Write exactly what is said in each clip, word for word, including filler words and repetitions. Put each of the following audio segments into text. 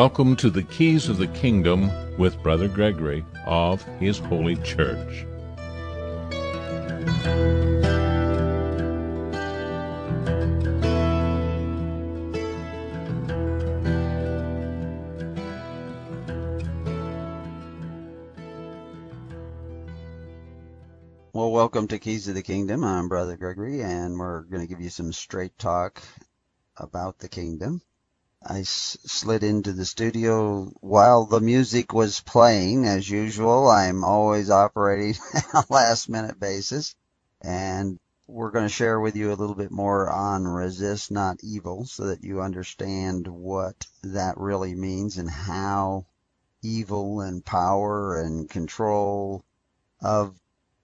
Welcome to the Keys of the Kingdom with Brother Gregory of His Holy Church. Well, welcome to Keys of the Kingdom. I'm Brother Gregory, and we're going to give you some straight talk about the kingdom. I s- slid into the studio while the music was playing. As usual, I'm always operating on a last-minute basis, and we're going to share with you a little bit more on resist not evil so that you understand what that really means and how evil and power and control of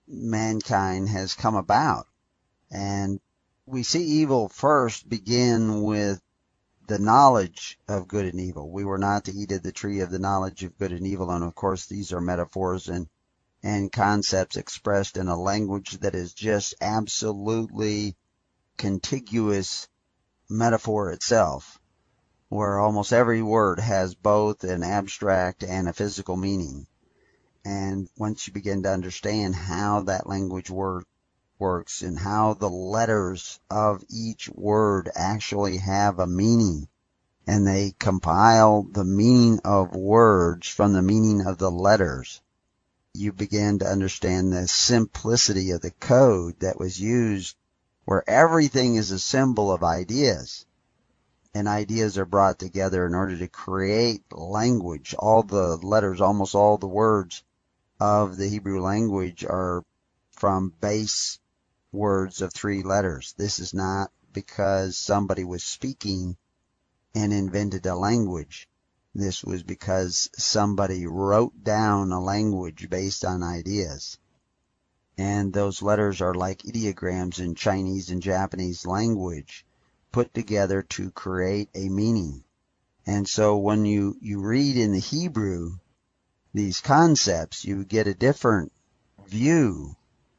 mankind has come about. And we see evil first begin with the knowledge of good and evil. We were not to eat of the tree of the knowledge of good and evil. And of course, these are metaphors and, and concepts expressed in a language that is just absolutely contiguous metaphor itself, where almost every word has both an abstract and a physical meaning. And once you begin to understand how that language word works and how the letters of each word actually have a meaning, and they compile the meaning of words from the meaning of the letters, you begin to understand the simplicity of the code that was used, where everything is a symbol of ideas, and ideas are brought together in order to create language. All the letters, almost all the words of the Hebrew language are from base words of three letters. This is not because somebody was speaking and invented a language. This was because somebody wrote down a language based on ideas. And those letters are like ideograms in Chinese and Japanese language put together to create a meaning. And so when you, you read in the Hebrew these concepts, you get a different view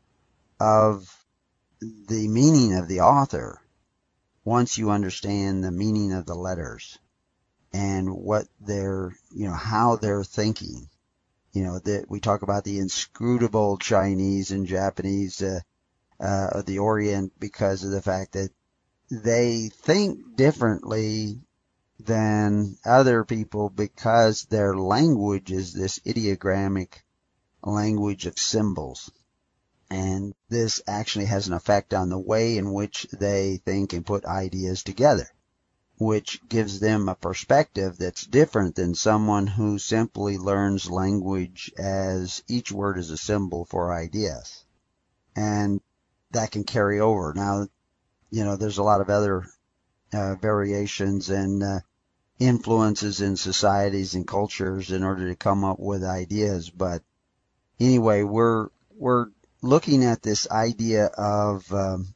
of the meaning of the author once you understand the meaning of the letters and what they're, you know, how they're thinking. You know, that we talk about the inscrutable Chinese and Japanese, uh, uh, of the Orient because of the fact that they think differently than other people because their language is this ideogrammic language of symbols. And this actually has an effect on the way in which they think and put ideas together, which gives them a perspective that's different than someone who simply learns language as each word is a symbol for ideas. And that can carry over. Now, you know, there's a lot of other uh, variations and uh, influences in societies and cultures in order to come up with ideas. But anyway, we're we're looking at this idea of um,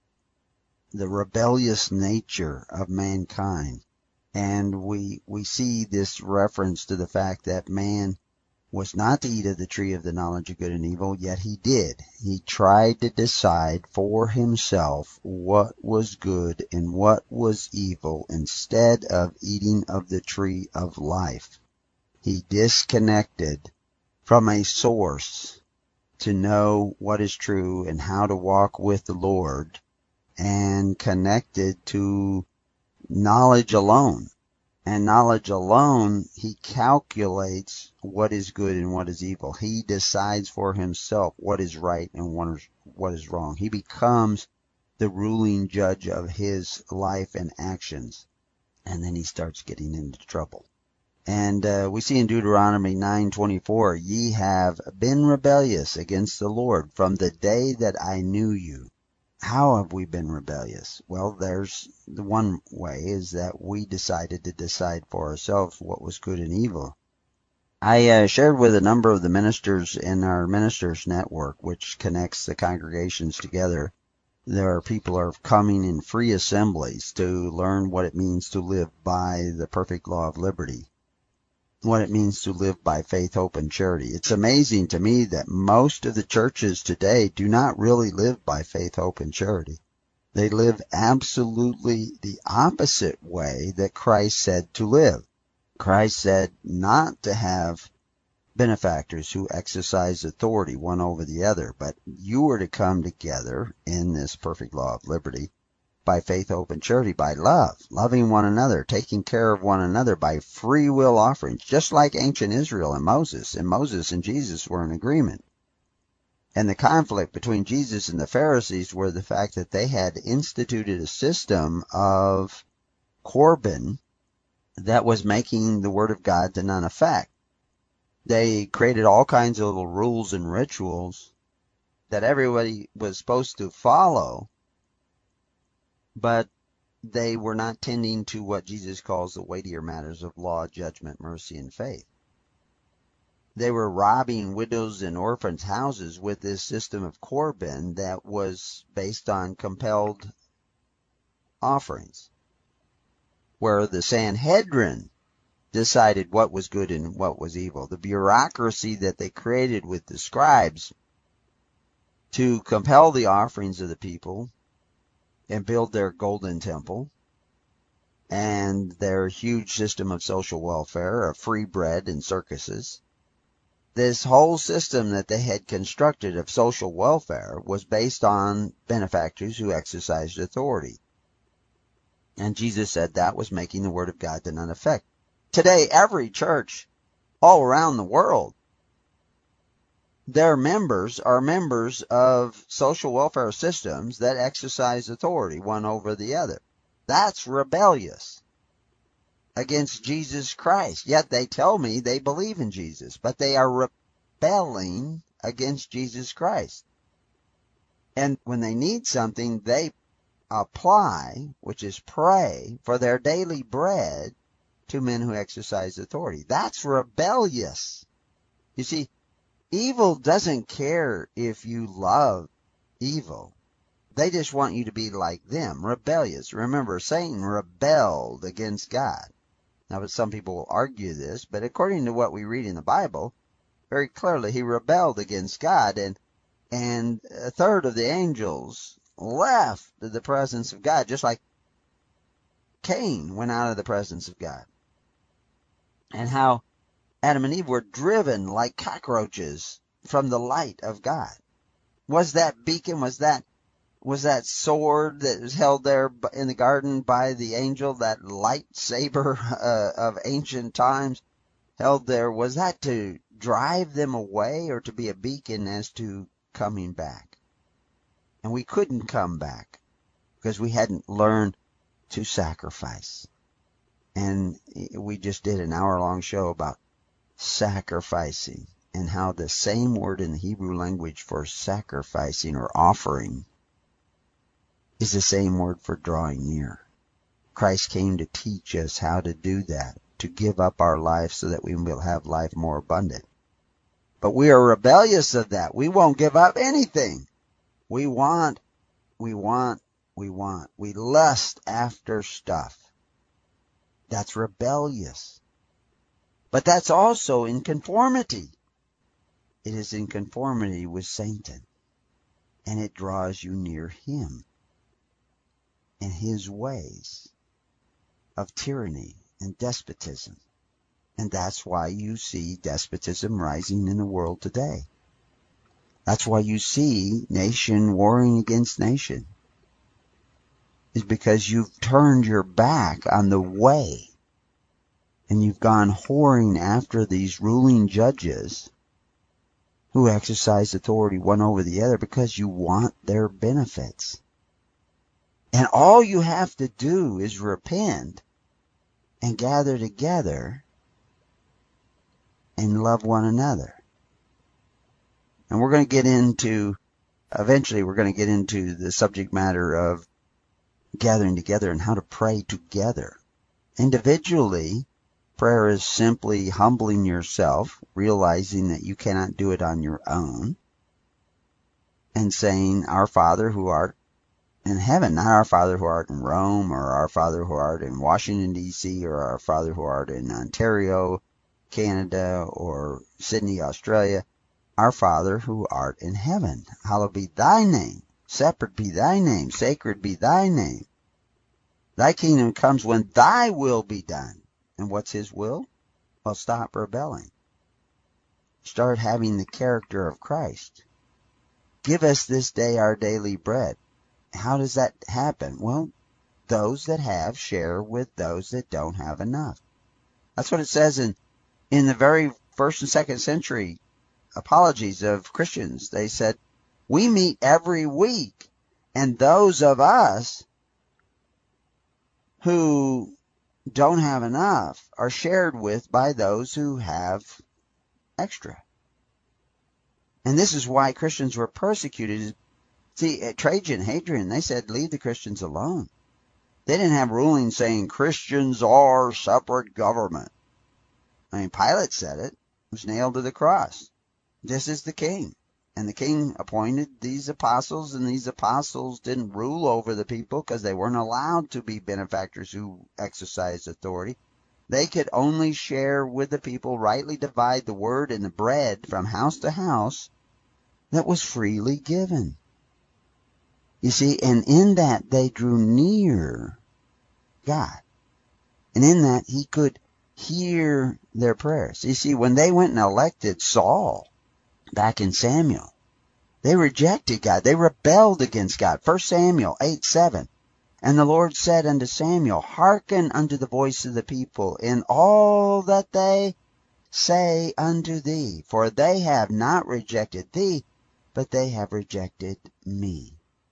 the rebellious nature of mankind, and we we see this reference to the fact that man was not to eat of the tree of the knowledge of good and evil, yet he did. He tried to decide for himself what was good and what was evil instead of eating of the tree of life. He disconnected from a source to know what is true and how to walk with the Lord, and connected to knowledge alone. And knowledge alone, he calculates what is good and what is evil. He decides for himself what is right and what is, what is wrong. He becomes the ruling judge of his life and actions. And then he starts getting into trouble. And uh, we see in Deuteronomy nine twenty-four, ye have been rebellious against the Lord from the day that I knew you. How have we been rebellious? Well, there's the one way is that we decided to decide for ourselves what was good and evil. I uh, shared with a number of the ministers in our ministers network, which connects the congregations together. There are people are coming in free assemblies to learn what it means to live by the perfect law of liberty, what it means to live by faith, hope, and charity. It's amazing to me that most of the churches today do not really live by faith, hope, and charity. They live absolutely the opposite way that Christ said to live. Christ said not to have benefactors who exercise authority one over the other, but you were to come together in this perfect law of liberty by faith, hope, and charity, by love, loving one another, taking care of one another by free will offerings, just like ancient Israel and Moses. And Moses and Jesus were in agreement. And the conflict between Jesus and the Pharisees were the fact that they had instituted a system of Corban that was making the Word of God to none effect. They created all kinds of little rules and rituals that everybody was supposed to follow, but they were not tending to what Jesus calls the weightier matters of law, judgment, mercy, and faith. They were robbing widows' and orphans' houses with this system of Corban that was based on compelled offerings, where the Sanhedrin decided what was good and what was evil. The bureaucracy that they created with the scribes to compel the offerings of the people and build their golden temple and their huge system of social welfare, of free bread and circuses. This whole system that they had constructed of social welfare was based on benefactors who exercised authority. And Jesus said that was making the Word of God to none effect. Today, every church all around the world, their members are members of social welfare systems that exercise authority one over the other. That's rebellious against Jesus Christ. Yet they tell me they believe in Jesus, but they are rebelling against Jesus Christ. And when they need something, they apply, which is pray, for their daily bread to men who exercise authority. That's rebellious. You see, evil doesn't care if you love evil. They just want you to be like them, rebellious. Remember, Satan rebelled against God. Now, some people will argue this, but according to what we read in the Bible, very clearly he rebelled against God, and and a third of the angels left the presence of God, just like Cain went out of the presence of God. And how Adam and Eve were driven like cockroaches from the light of God. Was that beacon, was that was that sword that was held there in the garden by the angel, that lightsaber uh, of ancient times held there, was that to drive them away or to be a beacon as to coming back? And we couldn't come back because we hadn't learned to sacrifice. And we just did an hour-long show about sacrificing and how the same word in the Hebrew language for sacrificing or offering is the same word for drawing near. Christ came to teach us how to do that, to give up our life so that we will have life more abundant. But we are rebellious of that. We won't give up anything. We want, we want, we want. We lust after stuff. That's rebellious. But that's also in conformity. It is in conformity with Satan. And it draws you near him and his ways of tyranny and despotism. And that's why you see despotism rising in the world today. That's why you see nation warring against nation. Is because you've turned your back on the way. And you've gone whoring after these ruling judges who exercise authority one over the other because you want their benefits. And all you have to do is repent and gather together and love one another. And we're going to get into, eventually we're going to get into the subject matter of gathering together and how to pray together. Individually, prayer is simply humbling yourself, realizing that you cannot do it on your own, and saying, Our Father who art in heaven, not our Father who art in Rome, or our Father who art in Washington, D C, or our Father who art in Ontario, Canada, or Sydney, Australia. Our Father who art in heaven, hallowed be thy name. Separate be thy name, sacred be thy name. Thy kingdom comes when thy will be done. And what's his will? Well, stop rebelling. Start having the character of Christ. Give us this day our daily bread. How does that happen? Well, those that have share with those that don't have enough. That's what it says in, in the very first and second century apologies of Christians. They said, we meet every week, and those of us who don't have enough are shared with by those who have extra. And this is why Christians were persecuted. See, Trajan, Hadrian, they said, leave the Christians alone. They didn't have rulings saying Christians are separate government. I mean, Pilate said it. He was nailed to the cross. This is the king. And the king appointed these apostles, and these apostles didn't rule over the people because they weren't allowed to be benefactors who exercised authority. They could only share with the people, rightly divide the word and the bread from house to house that was freely given. You see, and in that they drew near God. And in that he could hear their prayers. You see, when they went and elected Saul back in Samuel, they rejected God. They rebelled against God. First Samuel eight seven. And the Lord said unto Samuel, hearken unto the voice of the people in all that they say unto thee, for they have not rejected thee, but they have rejected me.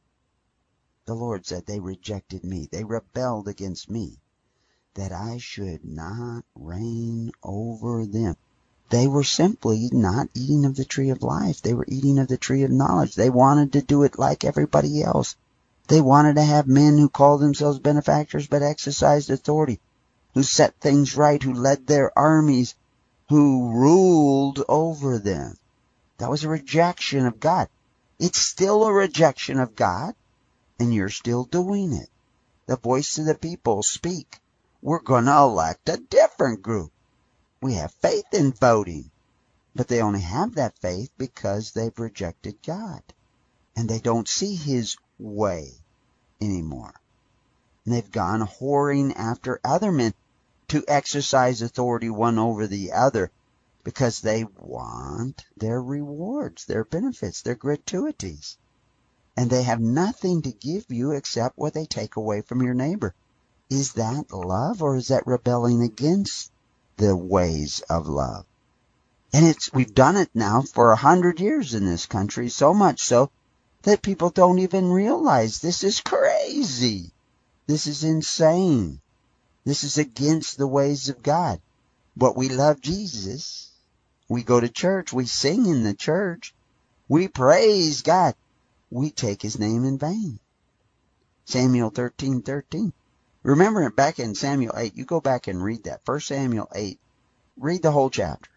The Lord said they rejected me. They rebelled against me, that I should not reign over them. They were simply not eating of the tree of life. They were eating of the tree of knowledge. They wanted to do it like everybody else. They wanted to have men who called themselves benefactors but exercised authority, who set things right, who led their armies, who ruled over them. That was a rejection of God. It's still a rejection of God, and you're still doing it. The voice of the people speak. We're going to elect a different group. We have faith in voting, but they only have that faith because they've rejected God, and they don't see his way anymore. And they've gone whoring after other men to exercise authority one over the other because they want their rewards, their benefits, their gratuities. And they have nothing to give you except what they take away from your neighbor. Is that love, or is that rebelling against the ways of love? And it's we've done it now for a hundred years in this country, so much so that people don't even realize this is crazy. This is insane. This is against the ways of God. But we love Jesus. We go to church. We sing in the church. We praise God. We take his name in vain. Samuel thirteen thirteen. Remember back in Samuel eight, you go back and read that. First Samuel eight. Read the whole chapter.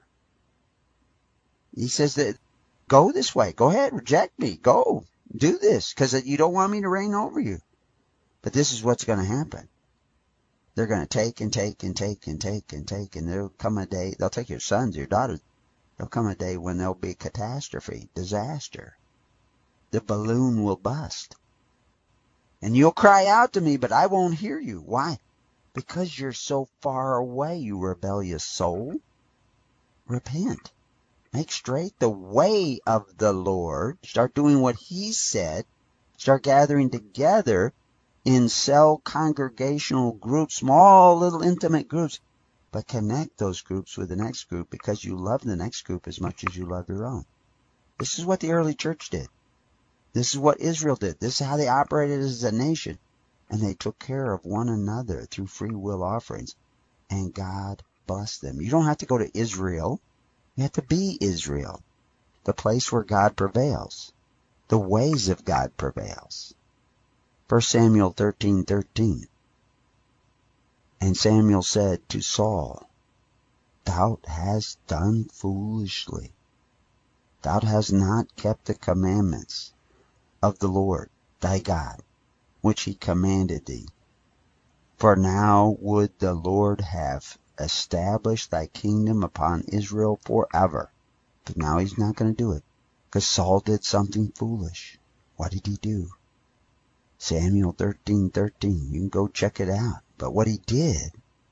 He says that, go this way. Go ahead. Reject me. Go. Do this because you don't want me to reign over you. But this is what's going to happen. They're going to take and take and take and take and take. And there'll come a day. They'll take your sons, your daughters. There'll come a day when there'll be catastrophe, disaster. The balloon will bust. And you'll cry out to me, but I won't hear you. Why? Because you're so far away, you rebellious soul. Repent. Make straight the way of the Lord. Start doing what he said. Start gathering together in cell congregational groups, small little intimate groups. But connect those groups with the next group because you love the next group as much as you love your own. This is what the early church did. This is what Israel did. This is how they operated as a nation. And they took care of one another through free will offerings. And God blessed them. You don't have to go to Israel. You have to be Israel. The place where God prevails. The ways of God prevails. First Samuel thirteen thirteen. And Samuel said to Saul, Thou hast done foolishly. Thou hast not kept the commandments of the Lord thy God, which he commanded thee. For now would the Lord have established thy kingdom upon Israel forever. But now he's not going to do it, because Saul did something foolish. What did he do? Samuel thirteen thirteen. You can go check it out. But what he did,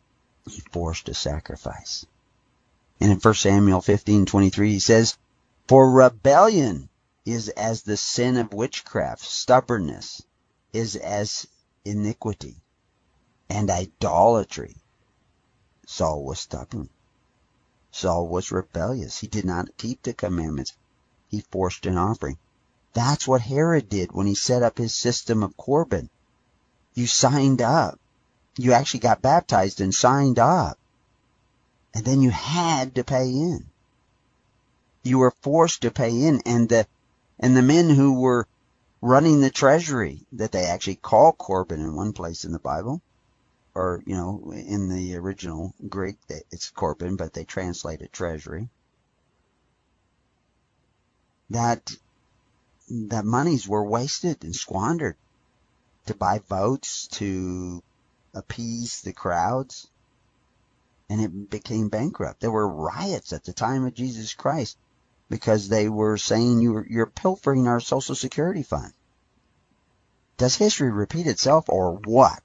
He's forced to sacrifice. And in First Samuel fifteen twenty-three, he says, "For rebellion is as the sin of witchcraft, stubbornness is as iniquity, and idolatry." Saul was stubborn. Saul was rebellious. He did not keep the commandments. He forced an offering. That's what Herod did when he set up his system of Corban. You signed up. You actually got baptized and signed up. And then you had to pay in. You were forced to pay in. And the, and the men who were running the treasury, that they actually call Corban in one place in the Bible, or, you know, in the original Greek, it's Corban, but they translate it treasury. That, that monies were wasted and squandered to buy votes, to appease the crowds, and it became bankrupt. There were riots at the time of Jesus Christ because they were saying you're, you're pilfering our Social Security fund. Does history repeat itself or what?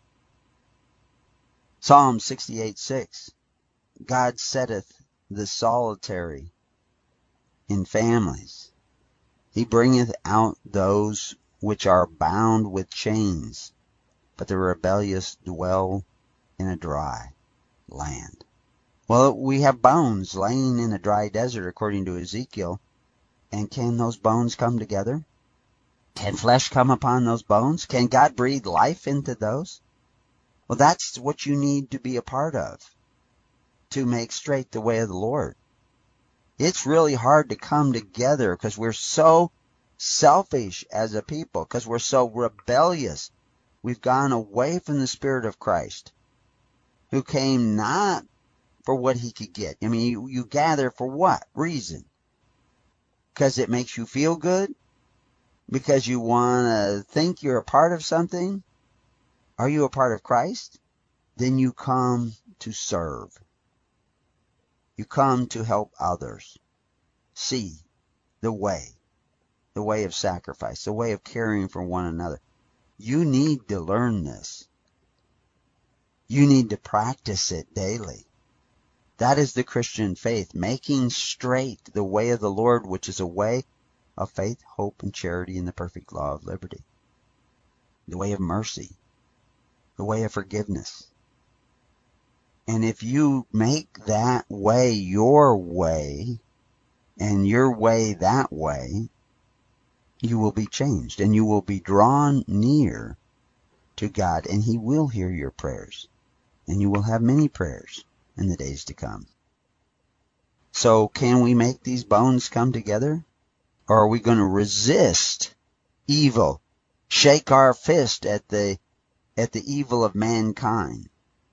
Psalm sixty-eight six. God setteth the solitary in families. He bringeth out those which are bound with chains, but the rebellious dwell in a dry land. Well, we have bones laying in a dry desert, according to Ezekiel. And can those bones come together? Can flesh come upon those bones? Can God breathe life into those? Well, that's what you need to be a part of to make straight the way of the Lord. It's really hard to come together because we're so selfish as a people, because we're so rebellious. We've gone away from the Spirit of Christ, who came not for what he could get. I mean, you, you gather for what reason? Because it makes you feel good? Because you want to think you're a part of something? Are you a part of Christ? Then you come to serve. You come to help others see the way, the way of sacrifice, the way of caring for one another. You need to learn this. You need to practice it daily. That is the Christian faith, making straight the way of the Lord, which is a way of faith, hope, and charity in the perfect law of liberty. The way of mercy. The way of forgiveness. And if you make that way your way, and your way that way, you will be changed, and you will be drawn near to God, and He will hear your prayers, and you will have many prayers in the days to come. So can we make these bones come together? Or are we going to resist evil, shake our fist at the at the evil of mankind?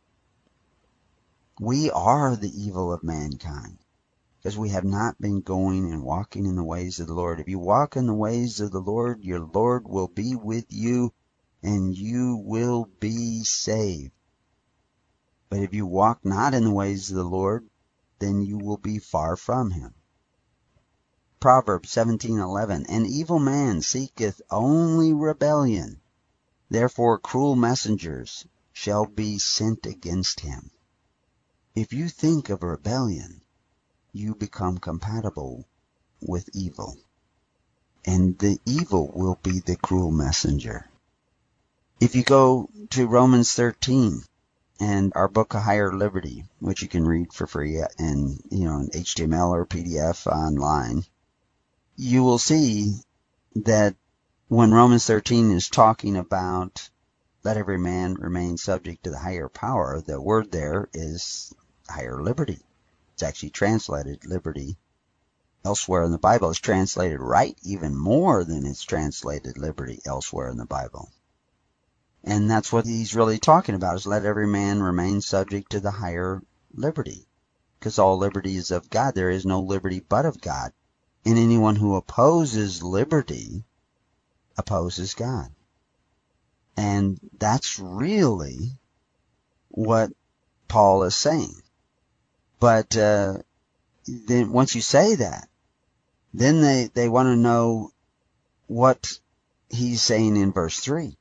We are the evil of mankind because we have not been going and walking in the ways of the Lord. If you walk in the ways of the Lord, your Lord will be with you and you will be saved. But if you walk not in the ways of the Lord, then you will be far from Him. Proverbs seventeen eleven. An evil man seeketh only rebellion. Therefore cruel messengers shall be sent against him. If you think of rebellion, you become compatible with evil. And the evil will be the cruel messenger. If you go to Romans thirteen and our book of Higher Liberty, which you can read for free in, you know, in H T M L or P D F online, you will see that when Romans thirteen is talking about let every man remain subject to the higher power, the word there is higher liberty. It's actually translated liberty. Elsewhere in the Bible, it's translated right even more than it's translated liberty elsewhere in the Bible. And that's what he's really talking about, is let every man remain subject to the higher liberty. Because all liberty is of God. There is no liberty but of God. And anyone who opposes liberty opposes God. And that's really what Paul is saying. But uh, then once you say that, then they, they want to know what he's saying in verse three.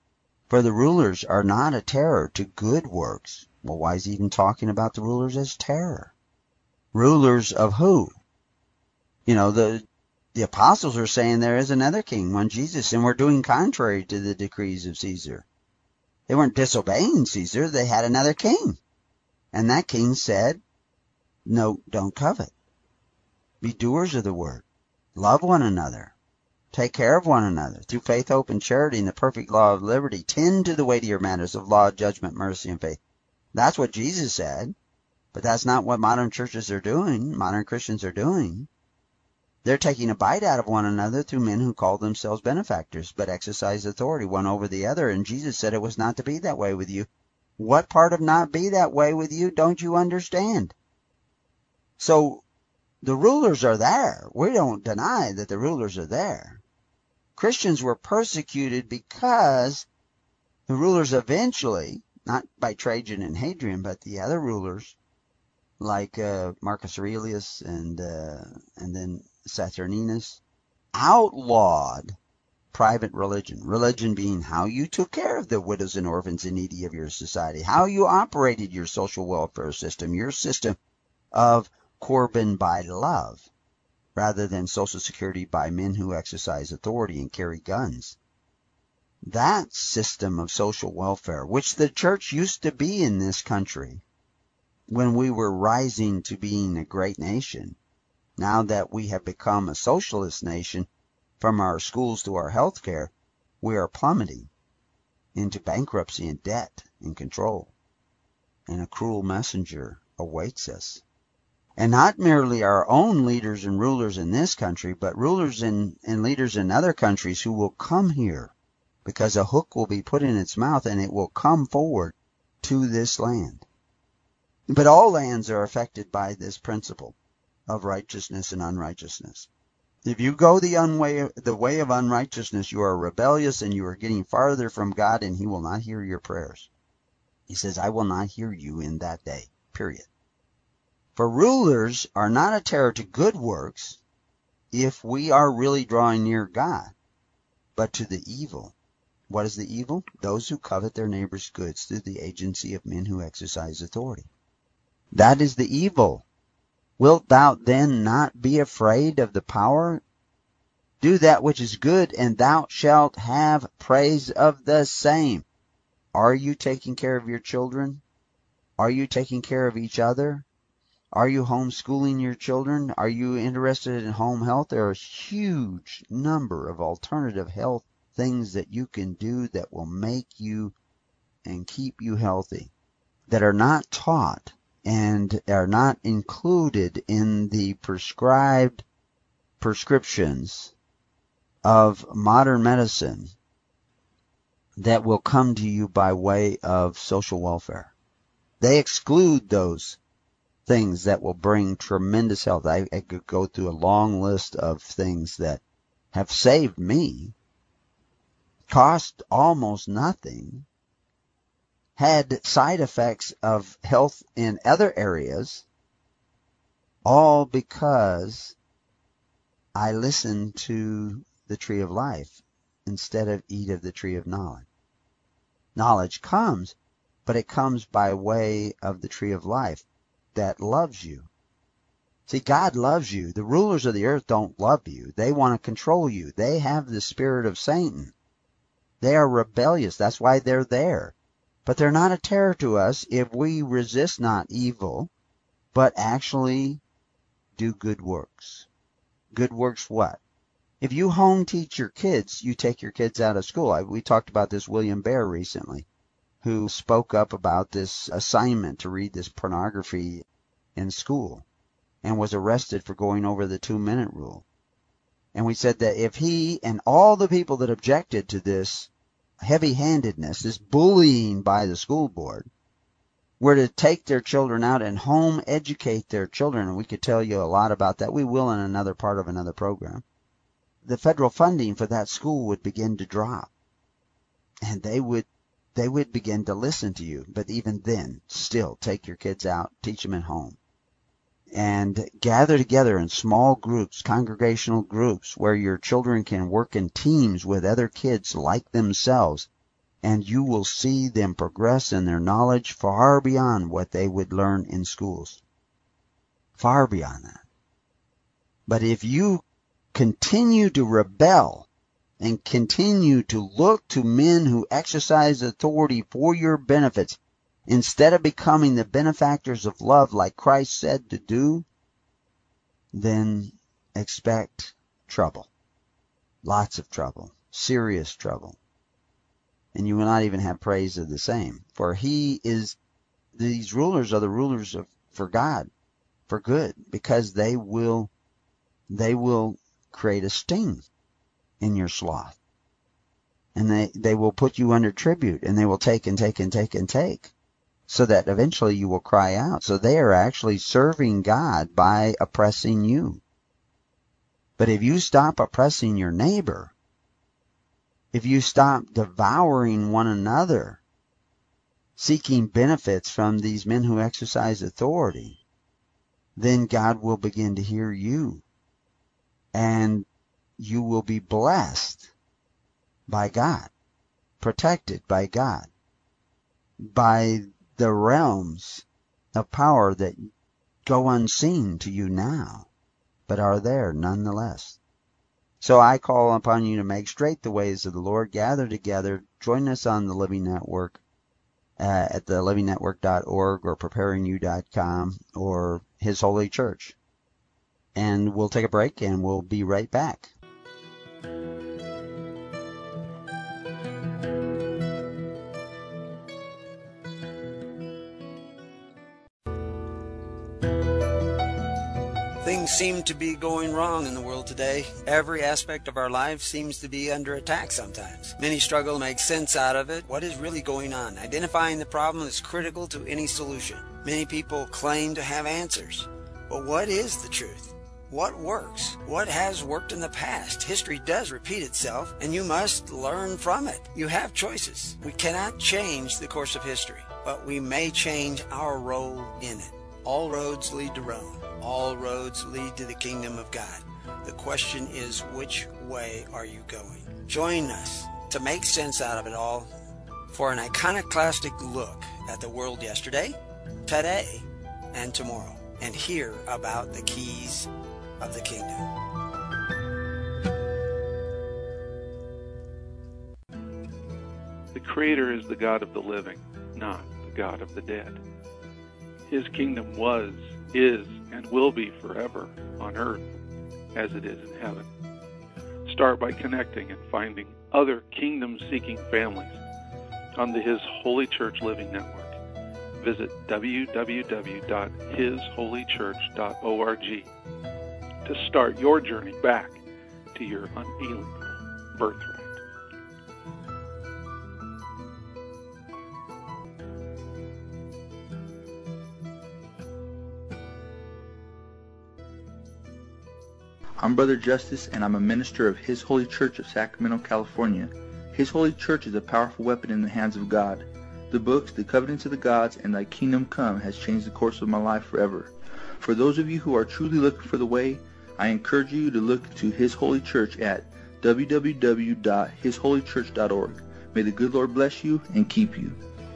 For the rulers are not a terror to good works. Well, why is he even talking about the rulers as terror? Rulers of who? You know, the the apostles are saying there is another king, one Jesus, and we're doing contrary to the decrees of Caesar. They weren't disobeying Caesar. They had another king. And that king said, no, don't covet. Be doers of the word. Love one another. Take care of one another. Through faith, hope, and charity and the perfect law of liberty, tend to the weightier matters of law, judgment, mercy, and faith. That's what Jesus said. But that's not what modern churches are doing. Modern Christians are doing. They're taking a bite out of one another through men who call themselves benefactors, but exercise authority one over the other. And Jesus said it was not to be that way with you. What part of not be that way with you don't you understand? So the rulers are there. We don't deny that the rulers are there. Christians were persecuted because the rulers eventually, not by Trajan and Hadrian, but the other rulers, like uh, Marcus Aurelius and uh, and then Saturninus, outlawed private religion. Religion being how you took care of the widows and orphans and needy of your society, how you operated your social welfare system, your system of Corbin by love, rather than Social Security by men who exercise authority and carry guns. That system of social welfare, which the church used to be in this country when we were rising to being a great nation, now that we have become a socialist nation, from our schools to our health care, we are plummeting into bankruptcy and debt and control. And a cruel messenger awaits us. And not merely our own leaders and rulers in this country, but rulers and, and leaders in other countries who will come here, because a hook will be put in its mouth and it will come forward to this land. But all lands are affected by this principle of righteousness and unrighteousness. If you go the, unway, the way of unrighteousness, you are rebellious and you are getting farther from God, and he will not hear your prayers. He says, I will not hear you in that day, period. For rulers are not a terror to good works if we are really drawing near God, but to the evil. What is the evil? Those who covet their neighbor's goods through the agency of men who exercise authority. That is the evil. Wilt thou then not be afraid of the power? Do that which is good, and thou shalt have praise of the same. Are you taking care of your children? Are you taking care of each other? Are you homeschooling your children? Are you interested in home health? There are a huge number of alternative health things that you can do that will make you and keep you healthy, that are not taught and are not included in the prescribed prescriptions of modern medicine that will come to you by way of social welfare. They exclude those things that will bring tremendous health. I, I could go through a long list of things that have saved me, cost almost nothing, had side effects of health in other areas, all because I listened to the tree of life instead of eat of the tree of knowledge. Knowledge comes, but it comes by way of the tree of life that loves you. See, God loves you. The rulers of the earth don't love you. They want to control you. They have the spirit of Satan. They are rebellious. That's why they're there. But they're not a terror to us if we resist not evil, but actually do good works. Good works what? If you home teach your kids, you take your kids out of school. I, we talked about this William Bear recently, who spoke up about this assignment to read this pornography in school and was arrested for going over the two-minute rule. And we said that if he and all the people that objected to this heavy-handedness, this bullying by the school board, were to take their children out and home educate their children, and we could tell you a lot about that. We will in another part of another program. The federal funding for that school would begin to drop, and they would they would begin to listen to you. But even then, still take your kids out, teach them at home, and gather together in small groups, congregational groups, where your children can work in teams with other kids like themselves and you will see them progress in their knowledge far beyond what they would learn in schools. Far beyond that. But if you continue to rebel and continue to look to men who exercise authority for your benefits, instead of becoming the benefactors of love like Christ said to do, then expect trouble. Lots of trouble. Serious trouble. And you will not even have praise of the same. For he is, these rulers are the rulers of, for God, for good, because they will, they will create a sting in your sloth. And they, they will put you under tribute, and they will take and take and take and take, so that eventually you will cry out. So they are actually serving God by oppressing you. But if you stop oppressing your neighbor, if you stop devouring one another, seeking benefits from these men who exercise authority, then God will begin to hear you. And you will be blessed by God, protected by God, by the realms of power that go unseen to you now, but are there nonetheless. So I call upon you to make straight the ways of the Lord. Gather together. Join us on the Living Network uh, at the living network dot org or preparing you dot com or His Holy Church. And we'll take a break and we'll be right back. Things seem to be going wrong in the world today. Every aspect of our life seems to be under attack sometimes. Many struggle to make sense out of it. What is really going on? Identifying the problem is critical to any solution. Many people claim to have answers. But what is the truth? What works? What has worked in the past? History does repeat itself, and you must learn from it. You have choices. We cannot change the course of history, but we may change our role in it. All roads lead to Rome. All roads lead to the kingdom of God. The question is, which way are you going? Join us to make sense out of it all for an iconoclastic look at the world yesterday, today, and tomorrow, and hear about the keys of the kingdom. The Creator is the God of the living, not the God of the dead. His kingdom was, is, and will be forever on earth as it is in heaven. Start by connecting and finding other kingdom-seeking families on the His Holy Church Living Network. Visit w w w dot his holy church dot org to start your journey back to your unalienable birthright. I'm Brother Justice, and I'm a minister of His Holy Church of Sacramento, California. His Holy Church is a powerful weapon in the hands of God. The books, The Covenants of the Gods, and Thy Kingdom Come has changed the course of my life forever. For those of you who are truly looking for the way, I encourage you to look to His Holy Church at w w w dot his holy church dot org. May the good Lord bless you and keep you.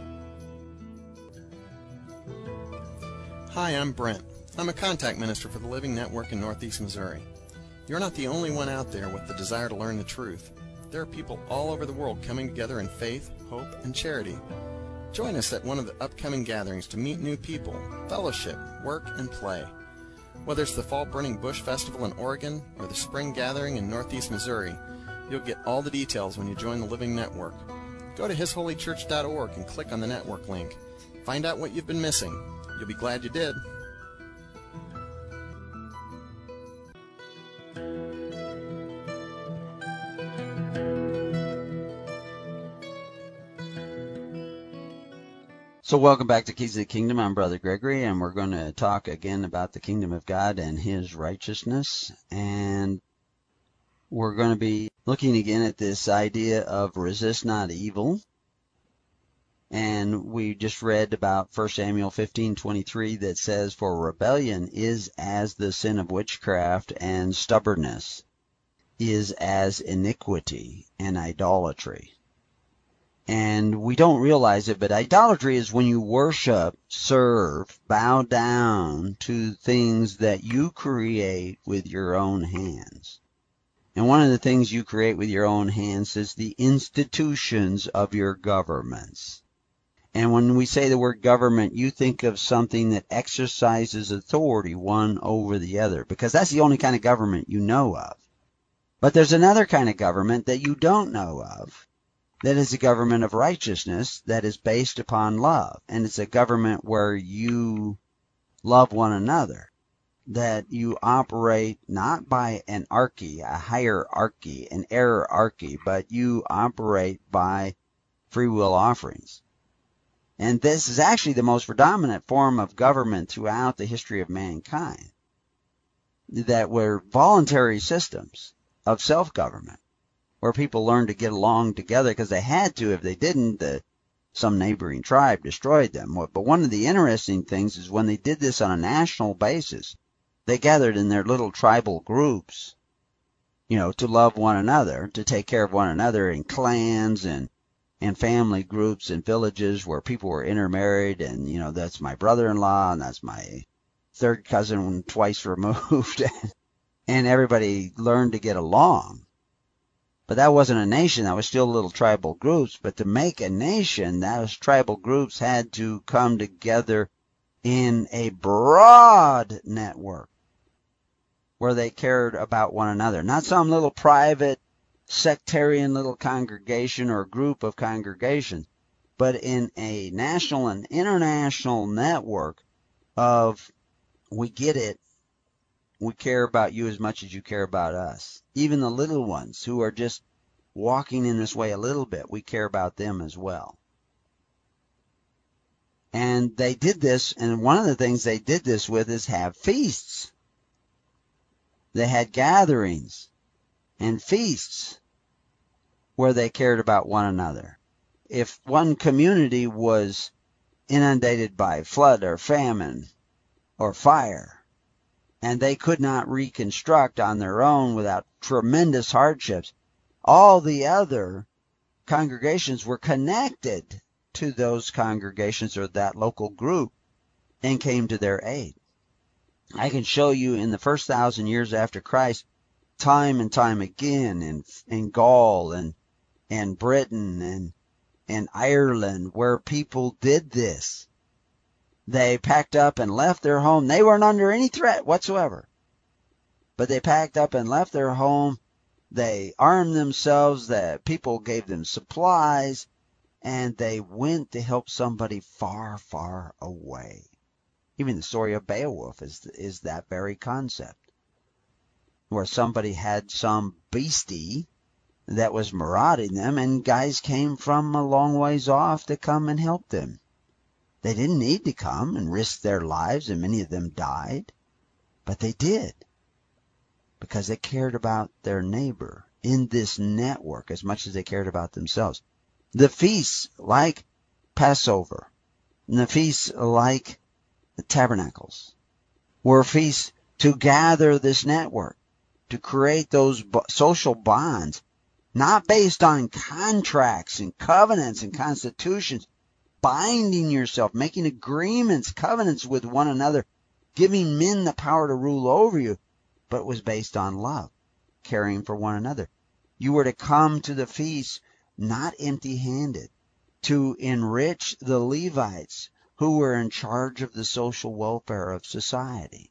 Hi, I'm Brent. I'm a contact minister for the Living Network in Northeast Missouri. You're not the only one out there with the desire to learn the truth. There are people all over the world coming together in faith, hope, and charity. Join us at one of the upcoming gatherings to meet new people, fellowship, work, and play. Whether it's the Fall Burning Bush Festival in Oregon or the Spring Gathering in Northeast Missouri, you'll get all the details when you join the Living Network. Go to his holy church dot org and click on the network link. Find out what you've been missing. You'll be glad you did. So welcome back to Keys of the Kingdom. I'm Brother Gregory, and we're going to talk again about the kingdom of God and His righteousness. And we're going to be looking again at this idea of resist not evil. And we just read about First Samuel fifteen twenty-three that says, for rebellion is as the sin of witchcraft, and stubbornness is as iniquity and idolatry. And we don't realize it, but idolatry is when you worship, serve, bow down to things that you create with your own hands. And one of the things you create with your own hands is the institutions of your governments. And when we say the word government, you think of something that exercises authority one over the other, because that's the only kind of government you know of. But there's another kind of government that you don't know of, that is a government of righteousness that is based upon love. And it's a government where you love one another, that you operate not by an archy, a hierarchy, an hierarchy, but you operate by free will offerings. And this is actually the most predominant form of government throughout the history of mankind, that were voluntary systems of self-government, where people learned to get along together because they had to. If they didn't, the, some neighboring tribe destroyed them. But one of the interesting things is when they did this on a national basis, they gathered in their little tribal groups, you know, to love one another, to take care of one another in clans and and family groups and villages where people were intermarried, and, you know, that's my brother-in-law and that's my third cousin twice removed, and everybody learned to get along. But that wasn't a nation, that was still little tribal groups. But to make a nation, those tribal groups had to come together in a broad network where they cared about one another, not some little private sectarian little congregation or group of congregations, but in a national and international network of, we get it, we care about you as much as you care about us. Even the little ones who are just walking in this way a little bit, we care about them as well. And they did this, and one of the things they did this with is have feasts. They had gatherings and feasts where they cared about one another. If one community was inundated by flood or famine or fire, and they could not reconstruct on their own without tremendous hardships, all the other congregations were connected to those congregations or that local group and came to their aid. I can show you in the first thousand years after Christ, time and time again in, in Gaul and and Britain and and Ireland, where people did this. They packed up and left their home. They weren't under any threat whatsoever. But they packed up and left their home. They armed themselves. The people gave them supplies. And they went to help somebody far, far away. Even the story of Beowulf is, is that very concept, where somebody had some beastie that was marauding them, and guys came from a long ways off to come and help them. They didn't need to come and risk their lives, and many of them died, but they did, because they cared about their neighbor in this network as much as they cared about themselves. The feasts like Passover, and the feasts like the Tabernacles, were feasts to gather this network, to create those social bonds, not based on contracts and covenants and constitutions, binding yourself, making agreements, covenants with one another, giving men the power to rule over you, but it was based on love, caring for one another. You were to come to the feast not empty-handed, to enrich the Levites who were in charge of the social welfare of society.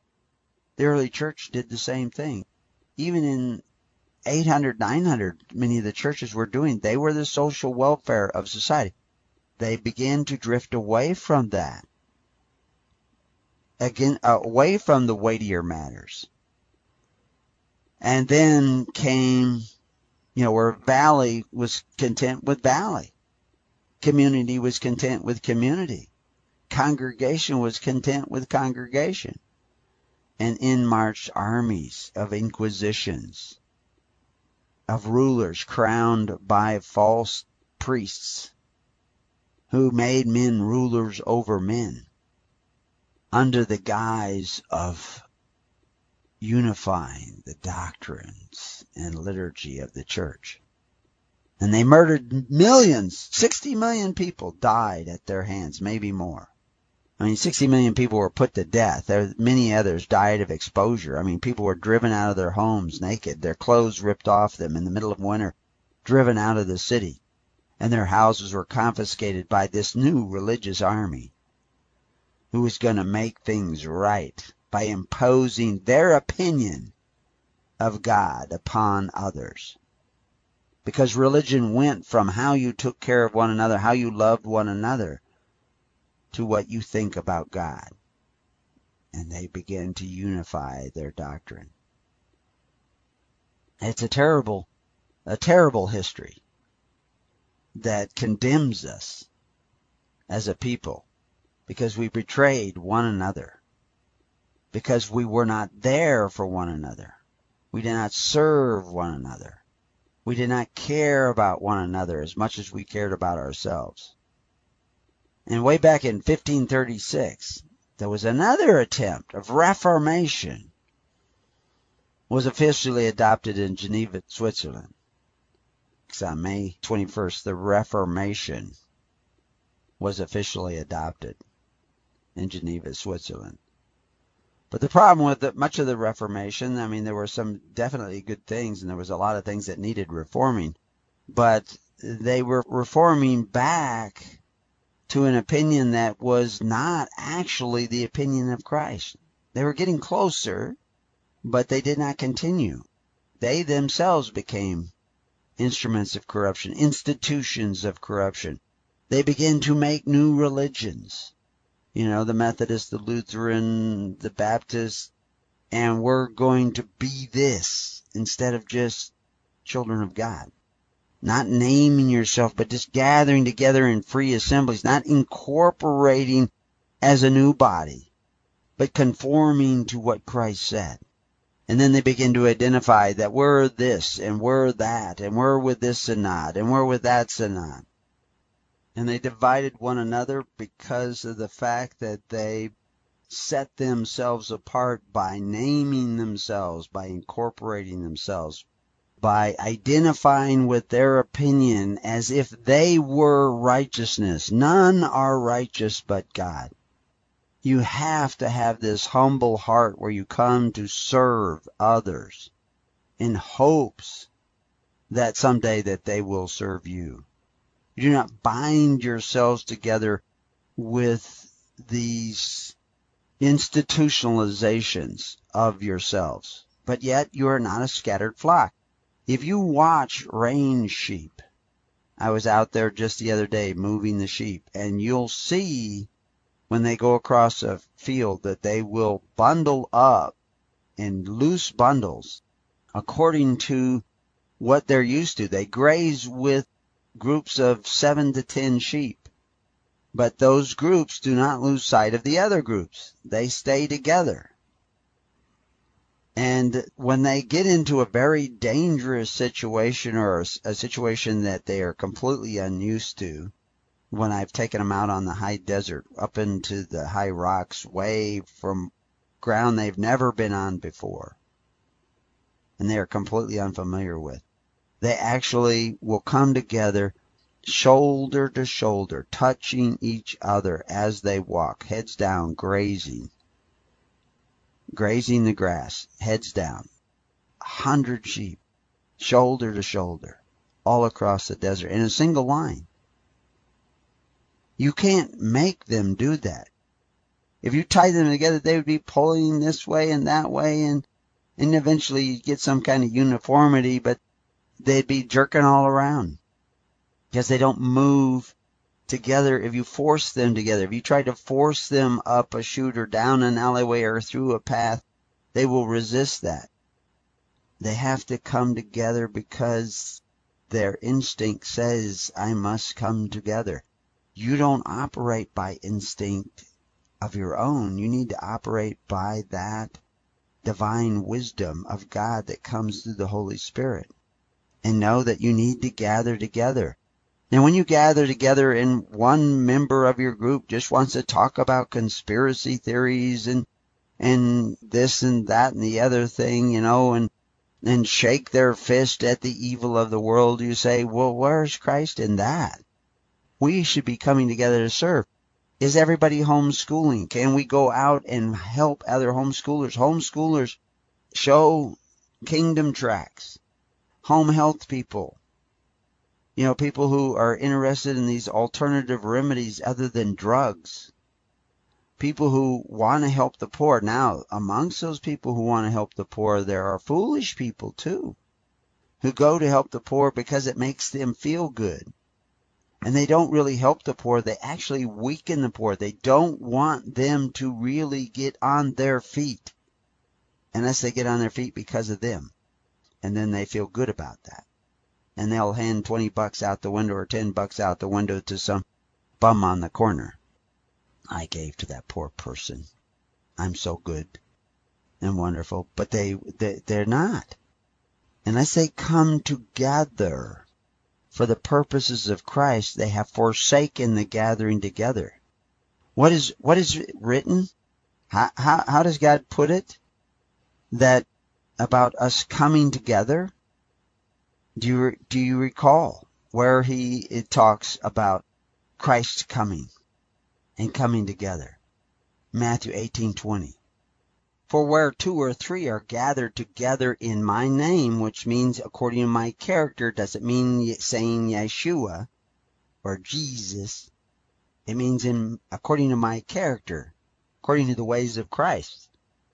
The early church did the same thing. Even in eight hundred, nine hundred, many of the churches were doing, they were the social welfare of society. They began to drift away from that, again, away from the weightier matters. And then came, you know, where valley was content with valley. Community was content with community. Congregation was content with congregation. And in marched armies of inquisitions, of rulers crowned by false priests who made men rulers over men under the guise of unifying the doctrines and liturgy of the church. And they murdered millions. sixty million people died at their hands, maybe more. I mean, sixty million people were put to death. There, many others died of exposure. I mean, people were driven out of their homes naked, their clothes ripped off them in the middle of winter, driven out of the city, and their houses were confiscated by this new religious army who was going to make things right by imposing their opinion of God upon others. Because religion went from how you took care of one another, how you loved one another, to what you think about God. And they began to unify their doctrine. It's a terrible, a terrible history that condemns us as a people because we betrayed one another, because we were not there for one another. We did not serve one another. We did not care about one another as much as we cared about ourselves. And way back in fifteen thirty-six, there was another attempt of reformation, was officially adopted in Geneva, Switzerland. So on May twenty-first, the Reformation was officially adopted in Geneva, Switzerland. But the problem with the, much of the Reformation, I mean, there were some definitely good things, and there was a lot of things that needed reforming. But they were reforming back to an opinion that was not actually the opinion of Christ. They were getting closer, but they did not continue. They themselves became instruments of corruption, institutions of corruption. They began to make new religions. You know, the Methodist, the Lutheran, the Baptist, and we're going to be this instead of just children of God. Not naming yourself, but just gathering together in free assemblies, not incorporating as a new body, but conforming to what Christ said. And then they begin to identify that we're this and we're that, and we're with this synod, and we're with that synod. And they divided one another because of the fact that they set themselves apart by naming themselves, by incorporating themselves, by identifying with their opinion as if they were righteousness. None are righteous but God. You have to have this humble heart where you come to serve others in hopes that someday that they will serve you. You do not bind yourselves together with these institutionalizations of yourselves, but yet you are not a scattered flock. If you watch range sheep, I was out there just the other day moving the sheep, and you'll see when they go across a field that they will bundle up in loose bundles according to what they're used to. They graze with groups of seven to ten sheep, but those groups do not lose sight of the other groups. They stay together. And when they get into a very dangerous situation, or a situation that they are completely unused to, when I've taken them out on the high desert, up into the high rocks, way from ground they've never been on before, and they are completely unfamiliar with, they actually will come together shoulder to shoulder, touching each other as they walk, heads down, grazing, grazing the grass, heads down. A hundred sheep, shoulder to shoulder, all across the desert in a single line. You can't make them do that. If you tie them together, they would be pulling this way and that way, and, and eventually you'd get some kind of uniformity, but they'd be jerking all around because they don't move together. If you force them together, if you try to force them up a chute or down an alleyway or through a path, they will resist that. They have to come together because their instinct says, I must come together. You don't operate by instinct of your own. You need to operate by that divine wisdom of God that comes through the Holy Spirit. And know that you need to gather together. And when you gather together and one member of your group just wants to talk about conspiracy theories and and this and that and the other thing, you know, and and shake their fist at the evil of the world, you say, well, where's Christ in that? We should be coming together to serve. Is everybody homeschooling? Can we go out and help other homeschoolers? Homeschoolers show kingdom tracts. Home health people. You know, people who are interested in these alternative remedies other than drugs. People who want to help the poor. Now, amongst those people who want to help the poor, there are foolish people too, who go to help the poor because it makes them feel good. And they don't really help the poor. They actually weaken the poor. They don't want them to really get on their feet unless they get on their feet because of them. And then they feel good about that. And they'll hand twenty bucks out the window or ten bucks out the window to some bum on the corner. I gave to that poor person. I'm so good and wonderful. But they, they, they're not. Unless they come together for the purposes of Christ, they have forsaken the gathering together. What is, what is written? How, how, how does God put it? That about us coming together? Do you, do you recall where he, it talks about Christ coming and coming together? Matthew eighteen twenty. For where two or three are gathered together in my name, which means according to my character, doesn't mean saying Yeshua or Jesus. It means in according to my character, according to the ways of Christ.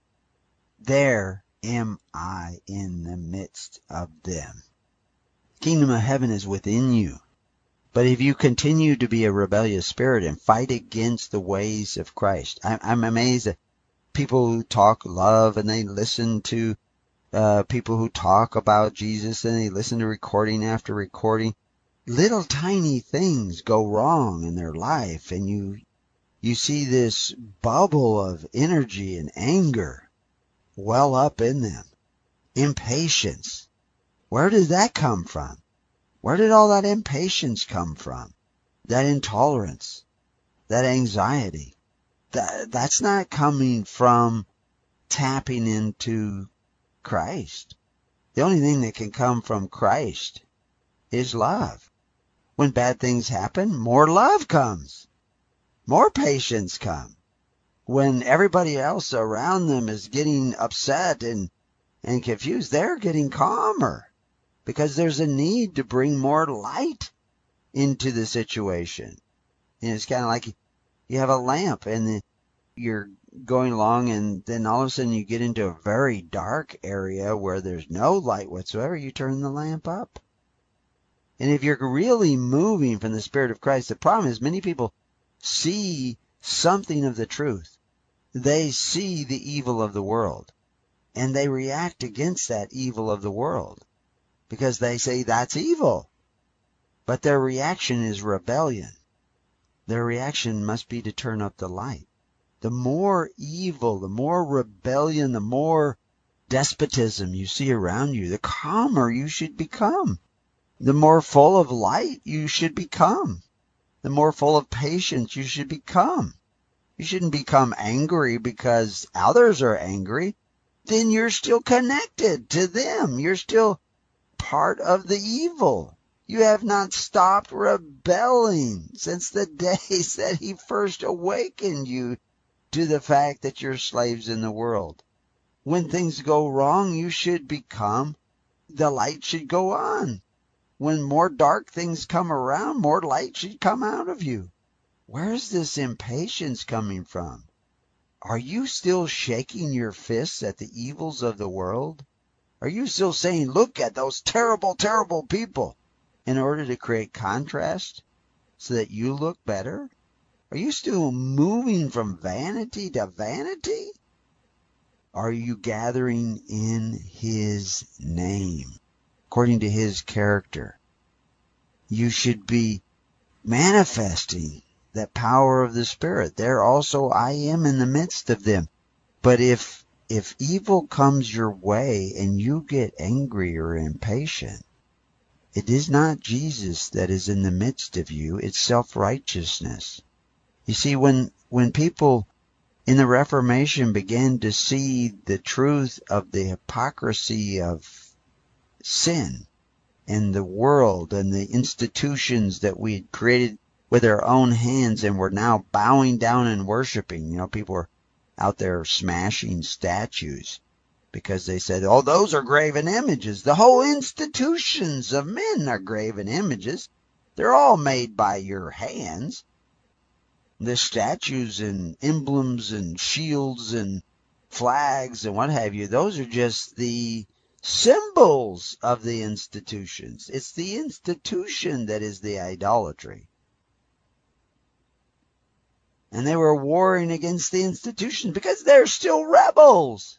There am I in the midst of them. Kingdom of heaven is within you. But if you continue to be a rebellious spirit and fight against the ways of Christ, I'm, I'm amazed at people who talk love and they listen to uh, people who talk about Jesus and they listen to recording after recording. Little tiny things go wrong in their life, and you you see this bubble of energy and anger well up in them. Impatience. Where did that come from? Where did all that impatience come from? That intolerance, that anxiety. That, that's not coming from tapping into Christ. The only thing that can come from Christ is love. When bad things happen, more love comes. More patience comes. When everybody else around them is getting upset and, and confused, they're getting calmer. Because there's a need to bring more light into the situation. And it's kind of like you have a lamp and the, you're going along and then all of a sudden you get into a very dark area where there's no light whatsoever. You turn the lamp up. And if you're really moving from the Spirit of Christ, the problem is many people see something of the truth. They see the evil of the world. And they react against that evil of the world. Because they say that's evil. But their reaction is rebellion. Their reaction must be to turn up the light. The more evil, the more rebellion, the more despotism you see around you, the calmer you should become. The more full of light you should become. The more full of patience you should become. You shouldn't become angry because others are angry. Then you're still connected to them. You're still part of the evil. You have not stopped rebelling since the days that he first awakened you to the fact that you're slaves in the world. When things go wrong, you should become, the light should go on. When more dark things come around, more light should come out of you. Where's this impatience coming from? Are you still shaking your fists at the evils of the world? Are you still saying, look at those terrible, terrible people, in order to create contrast so that you look better? Are you still moving from vanity to vanity? Are you gathering in his name, according to his character? You should be manifesting that power of the Spirit. There also I am in the midst of them. But if if evil comes your way and you get angry or impatient, it is not Jesus that is in the midst of you. It's self-righteousness. You see, when when people in the Reformation began to see the truth of the hypocrisy of sin and the world and the institutions that we had created with our own hands and we're now bowing down and worshiping. You know, people are out there smashing statues because they said, oh, those are graven images. The whole institutions of men are graven images. They're all made by your hands. The statues and emblems and shields and flags and what have you, those are just the symbols of the institutions. It's the institution that is the idolatry. And they were warring against the institutions because they're still rebels.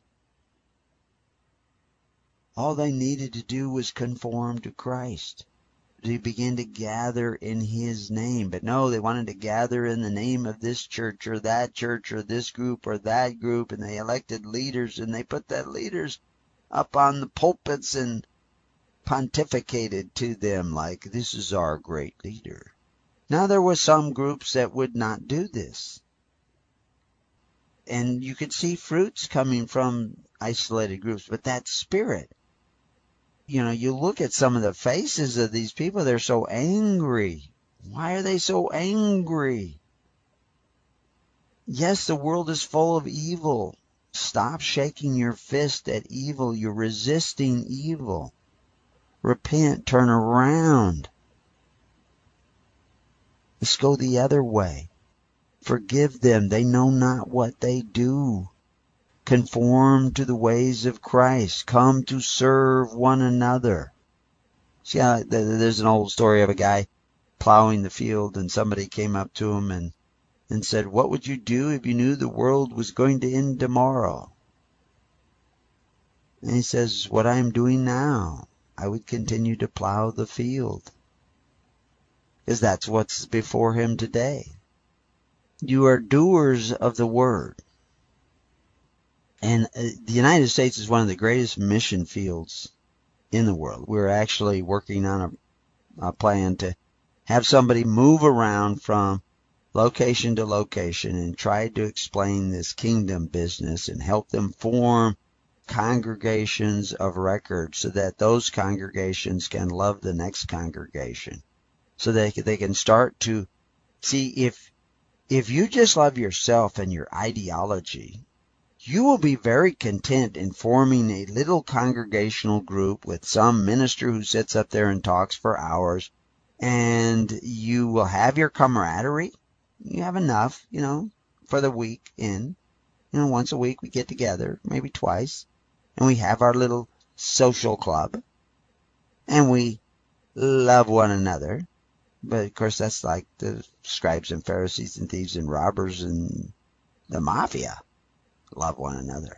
All they needed to do was conform to Christ. They began to gather in his name. But no, they wanted to gather in the name of this church or that church or this group or that group. And they elected leaders and they put that leaders up on the pulpits and pontificated to them like, this is our great leader. Now there were some groups that would not do this. And you could see fruits coming from isolated groups, but that spirit, you know, you look at some of the faces of these people, they're so angry. Why are they so angry? Yes, the world is full of evil. Stop shaking your fist at evil. You're resisting evil. Repent, turn around. Let's go the other way. Forgive them. They know not what they do. Conform to the ways of Christ. Come to serve one another. See how there's an old story of a guy plowing the field and somebody came up to him and, and said, what would you do if you knew the world was going to end tomorrow? And he says, what I'm doing now. I would continue to plow the field. Because that's what's before him today. You are doers of the word. And the United States is one of the greatest mission fields in the world. We're actually working on a, a plan to have somebody move around from location to location and try to explain this kingdom business and help them form congregations of record so that those congregations can love the next congregation. So they, they can start to see if, if you just love yourself and your ideology, you will be very content in forming a little congregational group with some minister who sits up there and talks for hours, and you will have your camaraderie. You have enough, you know, for the week in. You know, once a week we get together, maybe twice, and we have our little social club, and we love one another. But, of course, that's like the scribes and Pharisees and thieves and robbers and the mafia. Love one another.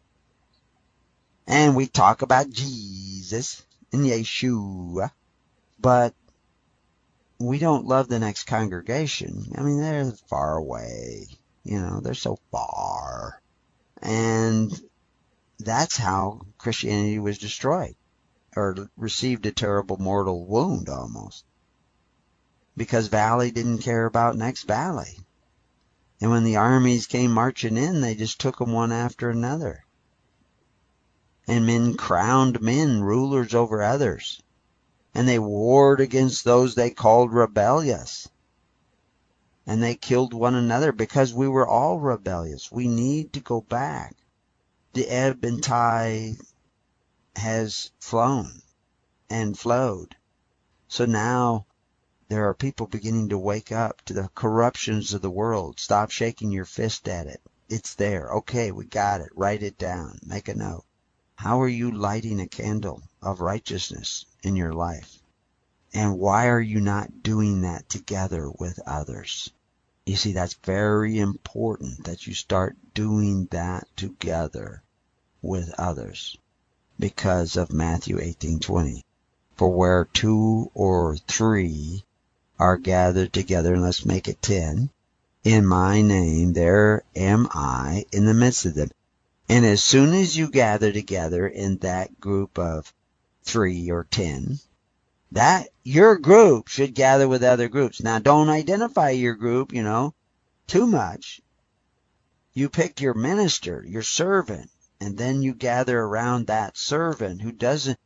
And we talk about Jesus and Yeshua, but we don't love the next congregation. I mean, they're far away. You know, they're so far. And that's how Christianity was destroyed, or received a terrible mortal wound almost. Because Valley didn't care about next Valley. And when the armies came marching in, they just took them one after another. And men crowned men, rulers over others. And they warred against those they called rebellious. And they killed one another because we were all rebellious. We need to go back. The ebb and tide has flown and flowed. So now there are people beginning to wake up to the corruptions of the world. Stop shaking your fist at it. It's there. Okay, we got it. Write it down. Make a note. How are you lighting a candle of righteousness in your life? And why are you not doing that together with others? You see, that's very important that you start doing that together with others because of Matthew eighteen twenty. For where two or three are gathered together, and let's make it ten, in my name, there am I in the midst of them. And as soon as you gather together in that group of three or ten, that your group should gather with other groups. Now, don't identify your group, you know, too much. You pick your minister, your servant, and then you gather around that servant who doesn't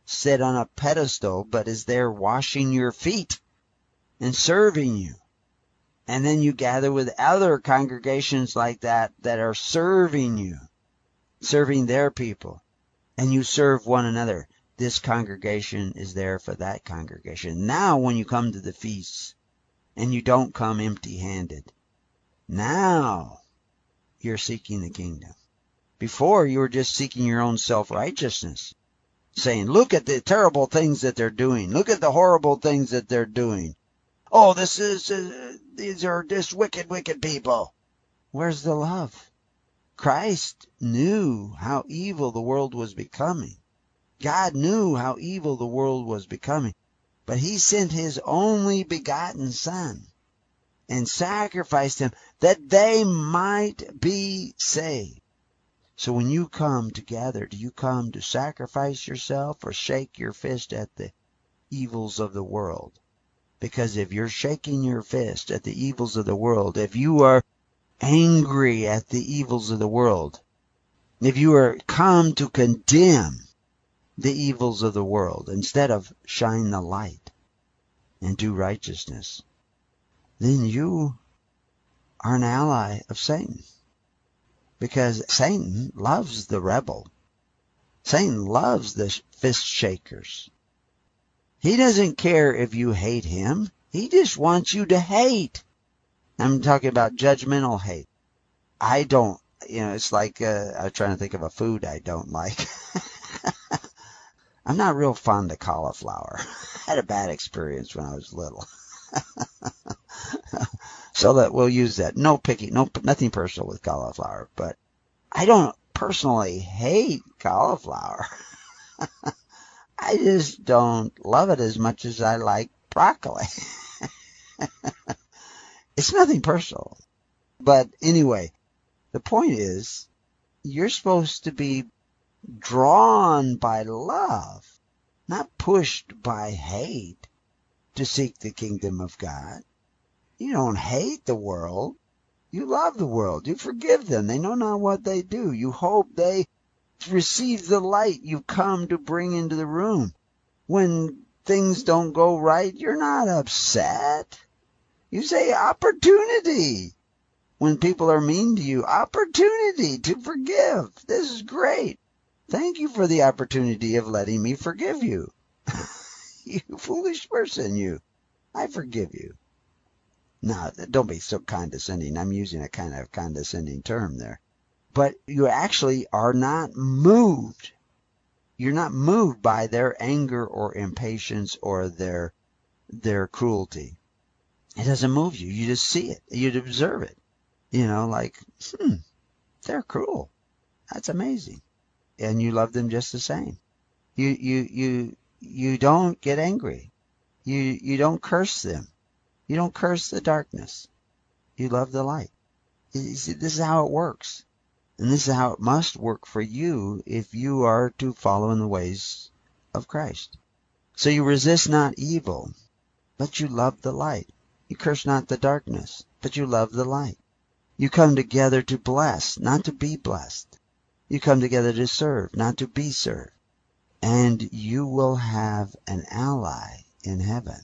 sit on a pedestal, but is there washing your feet and serving you. And then you gather with other congregations like that that are serving you, serving their people, and you serve one another. This congregation is there for that congregation. Now when you come to the feasts, and you don't come empty-handed, now you're seeking the kingdom. Before, you were just seeking your own self-righteousness, saying, look at the terrible things that they're doing. Look at the horrible things that they're doing. Oh, this is, uh, these are just wicked, wicked people. Where's the love? Christ knew how evil the world was becoming. God knew how evil the world was becoming. But he sent his only begotten Son and sacrificed him that they might be saved. So when you come together, do you come to sacrifice yourself or shake your fist at the evils of the world? Because if you're shaking your fist at the evils of the world, if you are angry at the evils of the world, if you are come to condemn the evils of the world instead of shine the light and do righteousness, then you are an ally of Satan. Because Satan loves the rebel. Satan loves the fist shakers. He doesn't care if you hate him. He just wants you to hate. I'm talking about judgmental hate. I don't, you know, it's like, uh, I'm trying to think of a food I don't like. I'm not real fond of cauliflower. I had a bad experience when I was little. So that we'll use that. No picky, no, nothing personal with cauliflower, but I don't personally hate cauliflower. I just don't love it as much as I like broccoli. It's nothing personal. But anyway, the point is, you're supposed to be drawn by love, not pushed by hate to seek the kingdom of God. You don't hate the world. You love the world. You forgive them. They know not what they do. You hope they receive the light you come to bring into the room. When things don't go right, you're not upset. You say opportunity. When people are mean to you, opportunity to forgive. This is great. Thank you for the opportunity of letting me forgive you. You foolish person, you. I forgive you. Now, don't be so condescending. I'm using a kind of condescending term there. But you actually are not moved. You're not moved by their anger or impatience or their their cruelty. It doesn't move you. You just see it. You observe it. You know, like, hmm, they're cruel. That's amazing. And you love them just the same. You you you you don't get angry. You you don't curse them. You don't curse the darkness. You love the light. You see, this is how it works. And this is how it must work for you if you are to follow in the ways of Christ. So you resist not evil, but you love the light. You curse not the darkness, but you love the light. You come together to bless, not to be blessed. You come together to serve, not to be served. And you will have an ally in heaven.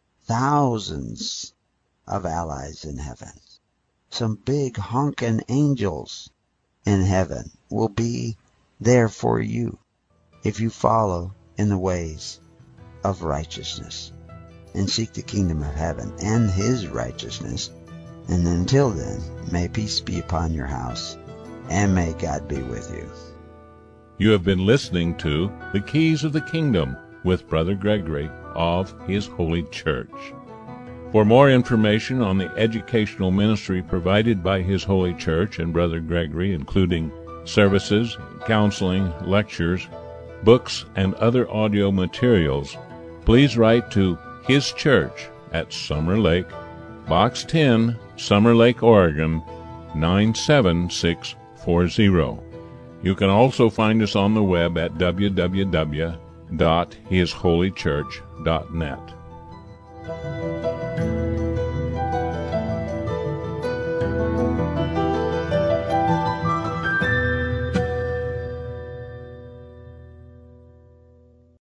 Thousands of allies in heaven. Some big honking angels in heaven will be there for you if you follow in the ways of righteousness and seek the kingdom of heaven and his righteousness. And until then, may peace be upon your house, and may God be with you. You have been listening to The Keys of the Kingdom with Brother Gregory of His Holy Church. For more information on the educational ministry provided by His Holy Church and Brother Gregory, including services, counseling, lectures, books, and other audio materials, please write to His Church at Summer Lake, Box ten, Summer Lake, Oregon, nine seven six four zero. You can also find us on the web at w w w dot his holy church dot net.